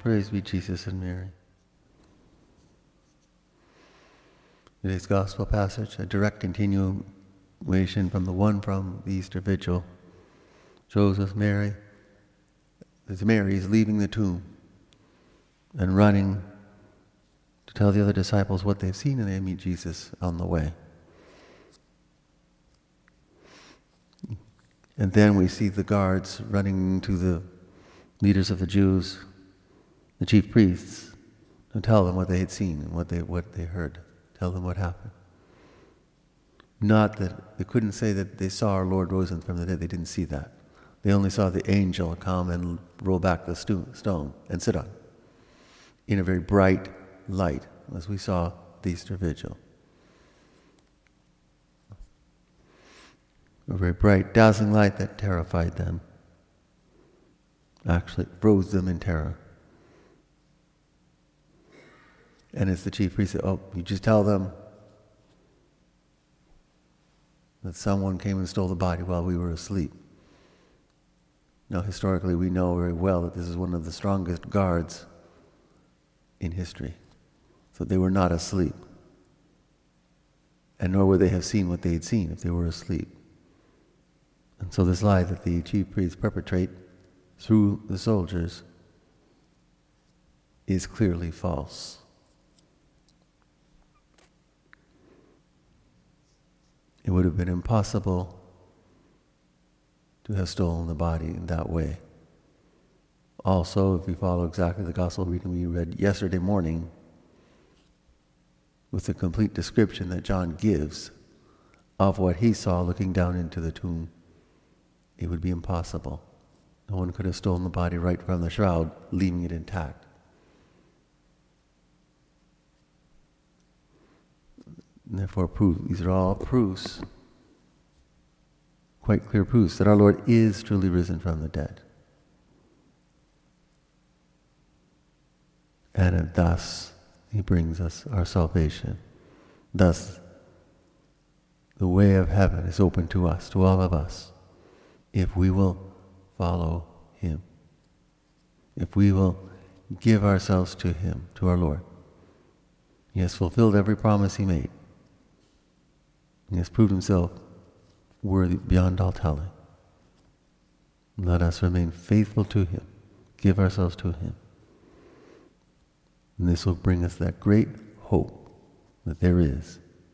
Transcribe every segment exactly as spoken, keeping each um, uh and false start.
Praise be Jesus and Mary. Today's Gospel passage, a direct continuation from the one from the Easter Vigil, shows us Mary, as Mary is leaving the tomb and running to tell the other disciples what they've seen, and they meet Jesus on the way. And then we see the guards running to the leaders of the Jews, the chief priests, to tell them what they had seen and what they what they heard. Tell them what happened. Not that they couldn't say that they saw our Lord risen from the dead. They didn't see that. They only saw the angel come and roll back the sto- stone and sit on it in a very bright light, as we saw the Easter Vigil. A very bright, dazzling light that terrified them. Actually froze them in terror. And as the chief priest said, oh, you just tell them that someone came and stole the body while we were asleep. Now, historically, we know very well that this is one of the strongest guards in history. So they were not asleep. And nor would they have seen what they had seen if they were asleep. And so this lie that the chief priests perpetrate through the soldiers is clearly false. It would have been impossible to have stolen the body in that way. Also, if we follow exactly the gospel reading we read yesterday morning, with the complete description that John gives of what he saw looking down into the tomb, it would be impossible. No one could have stolen the body right from the shroud, leaving it intact. And therefore, proof, these are all proofs, quite clear proofs, that our Lord is truly risen from the dead. And thus, He brings us our salvation. Thus, the way of heaven is open to us, to all of us, if we will follow Him. If we will give ourselves to Him, to our Lord. He has fulfilled every promise He made. He has proved Himself worthy beyond all telling. Let us remain faithful to Him, give ourselves to Him. And this will bring us that great hope that there is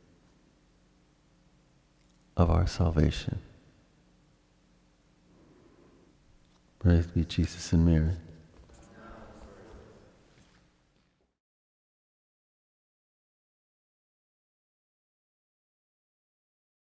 of our salvation. Praise be Jesus and Mary.